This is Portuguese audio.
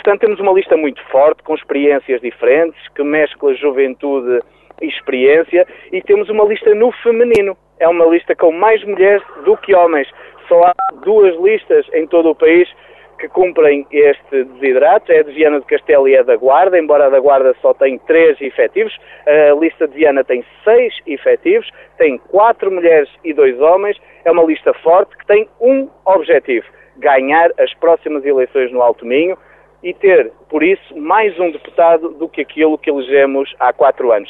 portanto, temos uma lista muito forte, com experiências diferentes, que mescla juventude e experiência, e temos uma lista no feminino. É uma lista com mais mulheres do que homens. Só há 2 listas em todo o país que cumprem este desidrato, é a de Viana do Castelo e a da Guarda, embora a da Guarda só tenha 3 efetivos, a lista de Viana tem 6 efetivos, tem 4 mulheres e 2 homens, é uma lista forte que tem um objetivo: ganhar as próximas eleições no Alto Minho e ter, por isso, mais um deputado do que aquilo que elegemos há 4 anos.